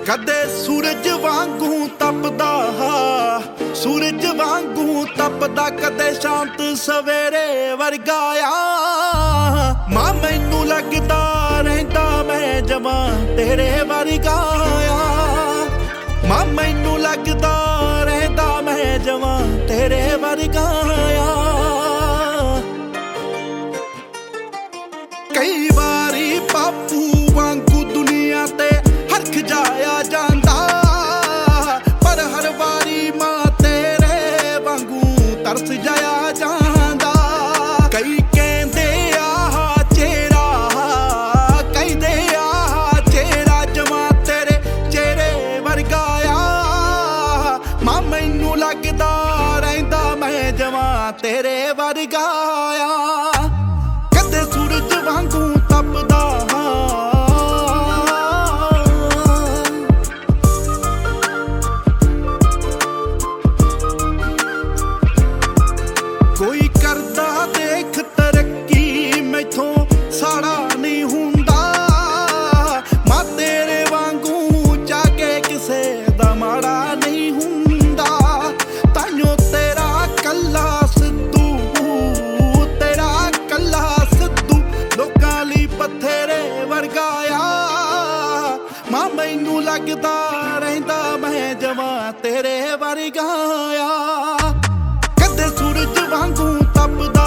ਕਦੇ ਸੂਰਜ ਵਾਂਗੂ ਤਪਦਾ, ਸੂਰਜ ਵਾਂਗੂ ਤਪਦਾ, ਕਦੇ ਸ਼ਾਂਤ ਸਵੇਰੇ ਵਰਗਾ ਆ। ਮਾਂ ਮੈਨੂੰ ਲੱਗਦਾ ਰਹਿੰਦਾ ਮੈਂ ਜਵਾਂ ਤੇਰੇ ਵਰਗਾ ਆ। ਮਾਂ ਮੈਨੂੰ ਲੱਗਦਾ ਰਹਿੰਦਾ ਮੈਂ ਜਵਾਂ ਤੇਰੇ ਵਰਗਾ ਆ। ਕਈ ਵਾਰੀ ਬਾਪੂ ਵਾਂਗੂ ਦੁਨੀਆ ਤੇ ਹਰਖ ਜਾਇਆ ਜਾਂਦਾ, ਪਰ ਹਰ ਵਾਰੀ ਮਾਂ ਤੇਰੇ ਵਾਂਗੂ ਤਰਸ ਜਾਇਆ ਜਾਂਦਾ। ਕਈ ਕਹਿੰਦੇ ਆਹ ਚਿਹਰਾ, ਕਹਿੰਦੇ ਆਹ ਚਿਹਰਾ ਜਵਾਂ ਤੇਰੇ ਚਿਹਰੇ ਵਰਗਾ ਆ। ਮਾਂ ਮੈਨੂੰ ਲੱਗਦਾ ਰਹਿੰਦਾ ਮੈਂ ਜਵਾਂ ਤੇਰੇ ਵਰਗਾ ਆ। ਕਦੇ ਸੂਰਜ ਵਾਂਗੂ ਤਪਦਾ, ਕੋਈ ਕਰਦਾ ਦੇਖ ਤਰੱਕੀ ਮੈਥੋਂ ਸਾੜਾ ਨਹੀਂ ਹੁੰਦਾ। ਮਾਂ ਤੇਰੇ ਵਾਂਗੂ ਜਾ ਕੇ ਕਿਸੇ ਦਾ ਮਾੜਾ ਨਹੀਂ ਹੁੰਦਾ। ਤਾਈਓ ਤੇਰਾ ਕੱਲਾ ਸਿੱਧੂ, ਤੇਰਾ ਕੱਲਾ ਸਿੱਧੂ ਲੋਕਾਂ ਲਈ ਬਥੇਰੇ ਵਰਗਾ ਆ। ਮਾਂ ਮੈਨੂੰ ਲੱਗਦਾ ਰਹਿੰਦਾ ਮੈਂ ਜਵਾਂ ਤੇਰੇ ਵਰਗਾ ਆ। ਕਦੇ ਸੂਰਜ ਵਾਂਗੂ ਤਪਦਾ,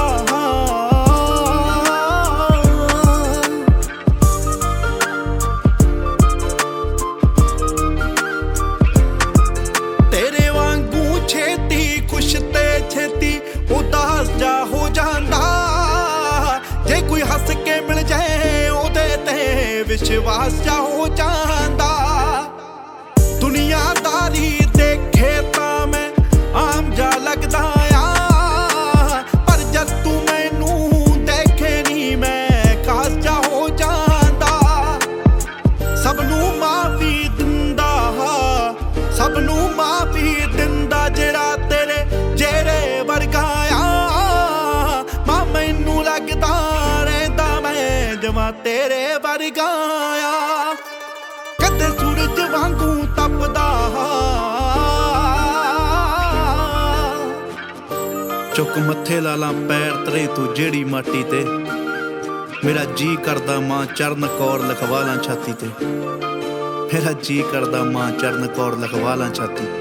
ਤੇਰੇ ਵਾਂਗੂ ਛੇਤੀ ਖੁਸ਼ ਤੇ ਛੇਤੀ ਉਦਾਸ ਜਾ ਹੋ ਜਾਂਦਾ। ਜੇ ਕੋਈ ਹੱਸ ਕੇ ਮਿਲ ਜਾਏ ਉਹਦੇ ਤੇ ਵਿਸ਼ਵਾਸ ਜਾ ਹੋ ਜਾਂਦਾ। ਦੁਨੀਆਦਾਰੀ ਦੇਖੇ ਤਾਂ ਮੈਂ ਆਮ ਜਾ ਲੱਗਦਾ ਆ, ਪਰ ਜਦ ਤੂੰ ਮੈਨੂੰ ਦੇਖੇ ਨੀ ਮੈਂ ਖਾਸ ਜਾ ਹੋ ਜਾਂਦਾ। ਸਭ ਨੂੰ ਮਾਫੀ ਦਿੰਦਾ, ਸਭ ਨੂੰ ਮਾਫੀ ਦਿੰਦਾ ਜਿਹੜਾ ਤੇਰੇ ਜਿਹੜੇ ਵਰਗਾ ਆ। ਮਾਂ ਮੈਨੂੰ ਲੱਗਦਾ ਰਹਿੰਦਾ ਮੈਂ ਜਵਾਂ ਤੇਰੇ ਵਰਗਾ ਆ। ਕਦੇ ਸੂਰਜ ਵਾਂਗੂ ਤਪਦਾ, ਚੁੱਕ ਮੱਥੇ ਲਾ ਲਾਂ ਪੈਰ ਤਰੇ ਤੂੰ ਜਿਹੜੀ ਮਾਟੀ ਤੇ। ਮੇਰਾ ਜੀ ਕਰਦਾ ਮਾਂ ਚਰਨ ਕੌਰ ਲਿਖਵਾ ਲਾਂ ਛਾਤੀ ਤੇ। ਮੇਰਾ ਜੀ ਕਰਦਾ ਮਾਂ ਚਰਨ ਕੌਰ ਲਿਖਵਾ ਲਾਂ ਛਾਤੀ।